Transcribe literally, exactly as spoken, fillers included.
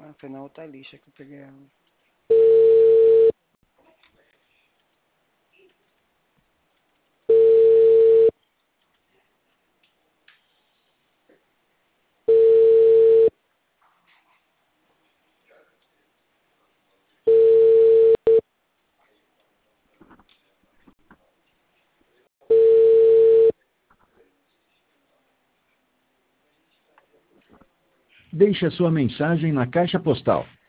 Ah, foi na outra lista que eu peguei ela. Deixe a sua mensagem na caixa postal